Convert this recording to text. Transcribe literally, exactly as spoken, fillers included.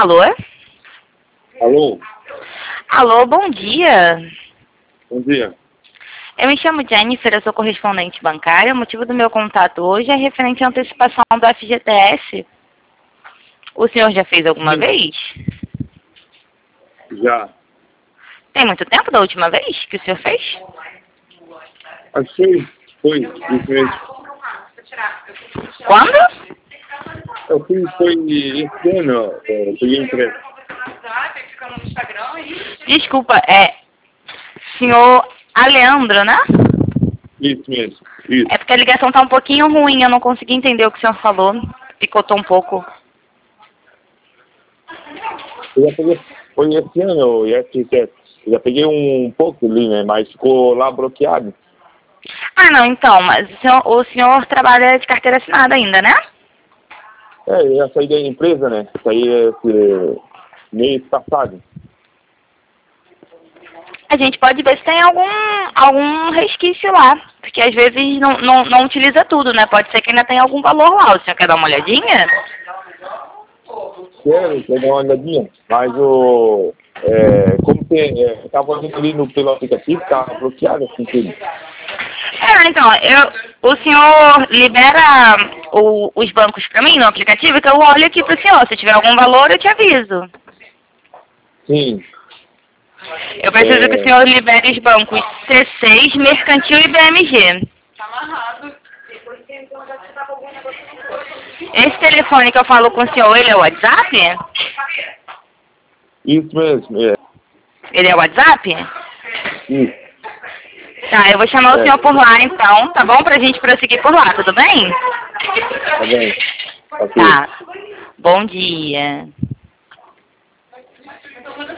Alô? Alô? Alô, bom dia. Bom dia. Eu me chamo Jennifer, eu sou correspondente bancária. O motivo do meu contato hoje é referente à antecipação do F G T S. O senhor já fez alguma Sim. vez? Já. Tem muito tempo da última vez que o senhor fez? Acho que foi, foi isso mesmo. Quando? Eu fui, foi esse ano, é, eu peguei emprego. Desculpa, é senhor Aleandro, né? Isso mesmo, isso. É porque a ligação tá um pouquinho ruim, eu não consegui entender o que o senhor falou. Picotou um pouco. Eu já peguei, foi esse ano o I F T S. Eu já peguei um pouco ali, né, mas ficou lá bloqueado. Ah, não, então, mas o senhor, o senhor trabalha de carteira assinada ainda, né? É, eu já saí da empresa, né, saí esse mês passado. A gente pode ver se tem algum, algum resquício lá. Porque às vezes não, não, não utiliza tudo, né? Pode ser que ainda tenha algum valor lá. O senhor quer dar uma olhadinha? Quero, quero dar uma olhadinha, mas o... É, como tem, é, tava olhando ali no, pelo aplicativo, tava bloqueado assim tudo. É, então, eu, o senhor libera o, os bancos para mim no aplicativo, que eu olho aqui pro senhor. Se tiver algum valor, eu te aviso. Sim. Eu preciso É... que o senhor libere os bancos C seis, Mercantil e B M G. Esse telefone que eu falo com o senhor, ele é o WhatsApp? Isso mesmo, é. Ele é o WhatsApp? Isso. Tá, eu vou chamar o É. senhor por lá então, tá bom? Pra gente prosseguir por lá, tudo bem? Tá bem. Ok. Tá. Bom dia.